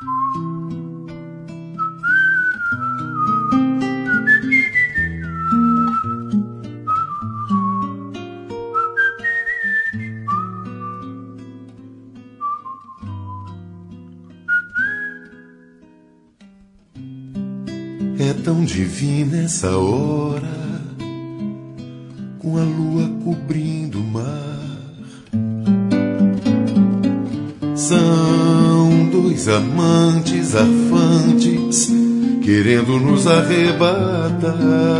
É tão divina essa hora, com a lua cobrindo o mar. São dois amantes arfantes querendo nos arrebatar.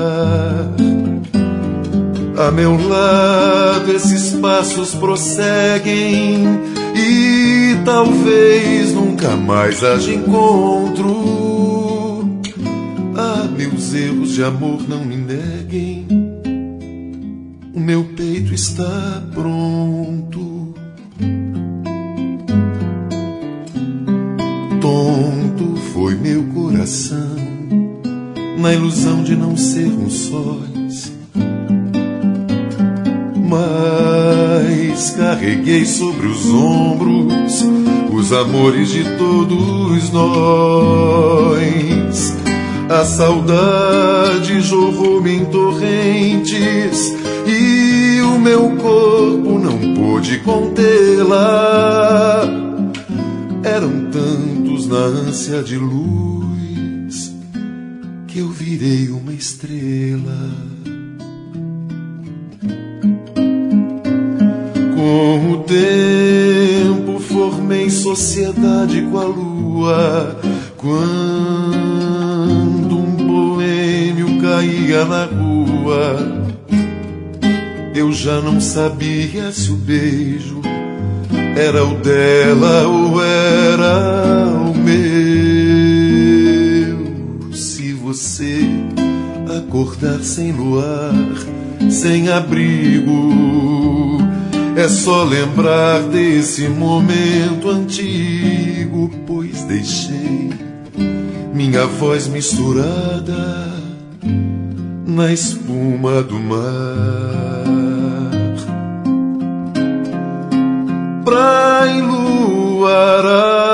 A meu lado esses passos prosseguem e talvez nunca mais haja encontro. Meus erros de amor não me neguem, o meu peito está pronto. Tonto foi meu coração na ilusão de não ser um sóis, mas carreguei sobre os ombros os amores de todos nós. A saudade jorrou-me em torrentes e o meu corpo não pôde contê-la. Eram tantos na ânsia de luz que eu virei uma estrela. Com o tempo formei sociedade com a lua. Quando um boêmio caía na rua, eu já não sabia se o beijo era o dela ou era o meu. Se você acordar sem luar, sem abrigo, é só lembrar desse momento antigo, pois deixei minha voz misturada na espuma do mar, pra enluarar